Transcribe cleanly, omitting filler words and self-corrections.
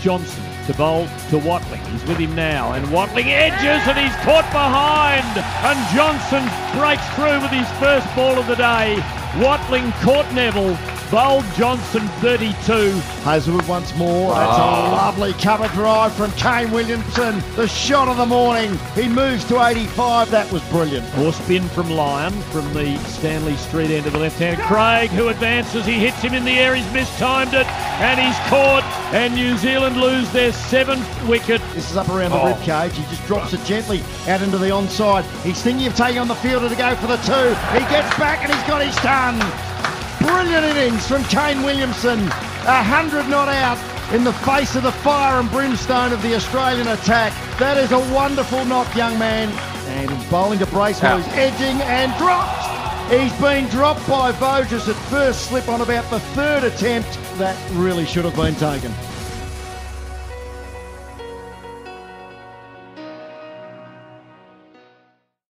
Johnson to bowl to Watling. He's with him now, and Watling edges, and he's caught behind, and Johnson breaks through with his first ball of the day. Watling caught Neville, bowled Johnson 32. Hazelwood once more. That's a lovely cover drive from Kane Williamson. The shot of the morning. He moves to 85. That was brilliant. More spin from Lyon from the Stanley Street end of the left hand. Craig, who advances, he hits him in the air. He's mistimed it, and he's caught. And New Zealand lose their 7th wicket. This is up around the rib cage. He just drops it gently out into the onside. He's thinking of taking on the fielder to go for the 2. He gets back and he's got his ton. Brilliant innings from Kane Williamson. 100 not out in the face of the fire and brimstone of the Australian attack. That is a wonderful knock, young man. And he's bowling to Bracewell. He's edging and dropped. He's been dropped by Voges at first slip on about the 3rd attempt. That really should have been taken.